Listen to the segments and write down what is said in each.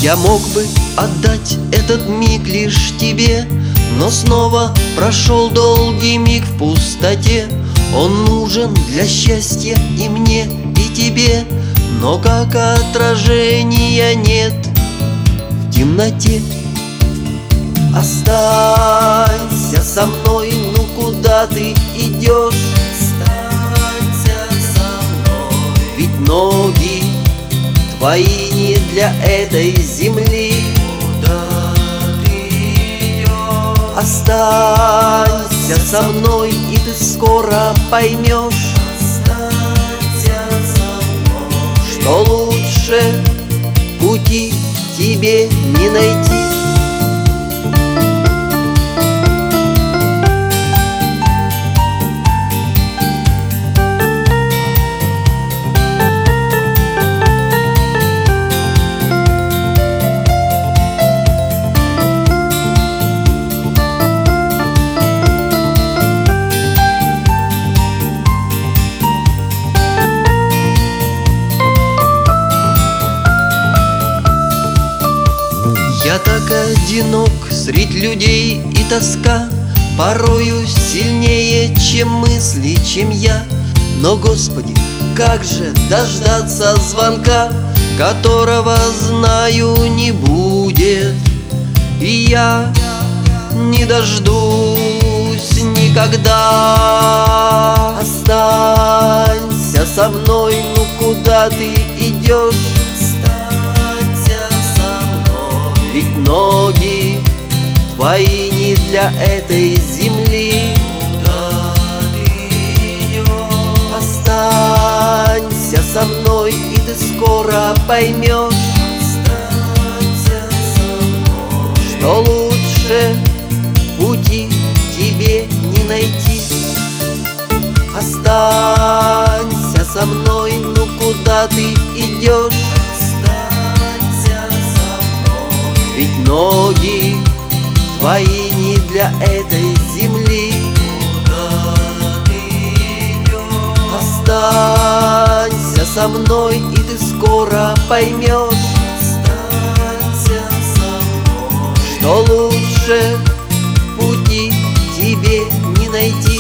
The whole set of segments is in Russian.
Я мог бы отдать этот миг лишь тебе, но снова прошел долгий миг в пустоте. Он нужен для счастья и мне, и тебе, но как отражения нет в темноте. Останься со мной, ну куда ты идешь? Останься со мной, ведь ноги твои не для этой земли. Куда ты идешь? Останься со мной, и ты скоро поймешь. Останься со мной, что лучше пути тебе не найти. Я так одинок средь людей, и тоска порою сильнее, чем мысли, чем я. Но, Господи, как же дождаться звонка, которого, знаю, не будет, и я не дождусь никогда. Останься со мной, ну куда ты идешь? Ведь ноги твои не для этой земли. Куда ты идешь? Останься со мной, и ты скоро поймешь. Останься со мной, что лучше пути тебе не найти. Останься со мной, ну куда ты идешь? Ведь ноги твои не для этой земли. Куда ты идешь? Останься со мной, и ты скоро поймешь. Останься со мной, что лучше пути тебе не найти.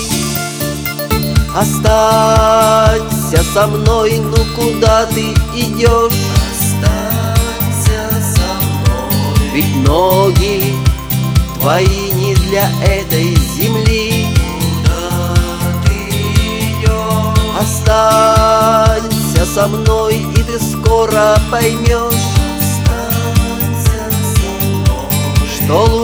Останься со мной, ну куда ты идешь? Ведь ноги твои не для этой земли. Куда ты идешь? Останься со мной, и ты скоро поймешь. Останься со мной, что лучше